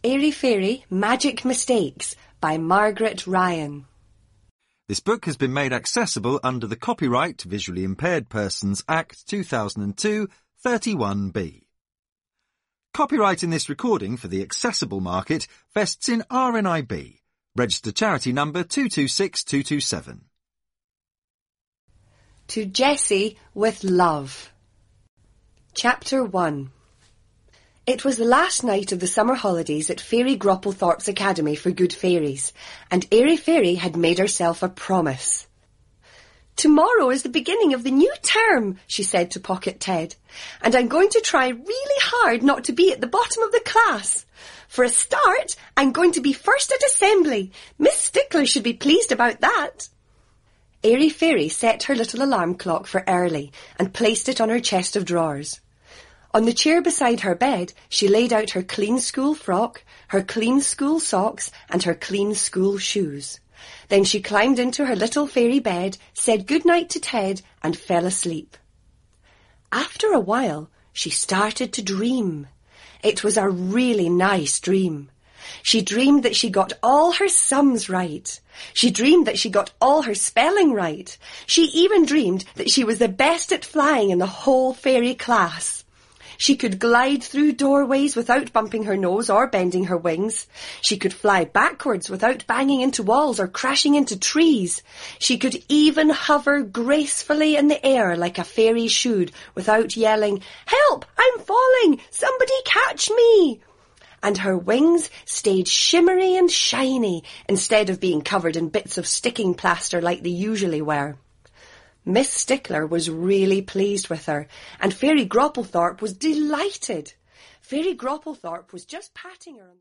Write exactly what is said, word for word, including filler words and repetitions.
Airy Fairy Magic Mistakes by Margaret Ryan. This book has been made accessible under the Copyright Visually Impaired Persons Act two thousand two, thirty-one B. Copyright in this recording for the accessible market vests in R N I B, registered charity number two two six two two seven. To Jessie with Love. Chapter one. It was the last night of the summer holidays at Fairy Grapplethorpe's Academy for Good Fairies, and Airy Fairy had made herself a promise. "Tomorrow is the beginning of the new term," she said to Pocket Ted, "and I'm going to try really hard not to be at the bottom of the class. For a start, I'm going to be first at assembly. Miss Stickler should be pleased about that." Airy Fairy set her little alarm clock for early and placed it on her chest of drawers. On the chair beside her bed, she laid out her clean school frock, her clean school socks, and her clean school shoes. Then she climbed into her little fairy bed, said good night to Ted, and fell asleep. After a while, she started to dream. It was a really nice dream. She dreamed that she got all her sums right. She dreamed that she got all her spelling right. She even dreamed that she was the best at flying in the whole fairy class. She could glide through doorways without bumping her nose or bending her wings. She could fly backwards without banging into walls or crashing into trees. She could even hover gracefully in the air like a fairy should without yelling, "Help! I'm falling! Somebody catch me!" And her wings stayed shimmery and shiny instead of being covered in bits of sticking plaster like they usually were. Miss Stickler was really pleased with her, and Fairy Grapplethorpe was delighted. Fairy Grapplethorpe was just patting her on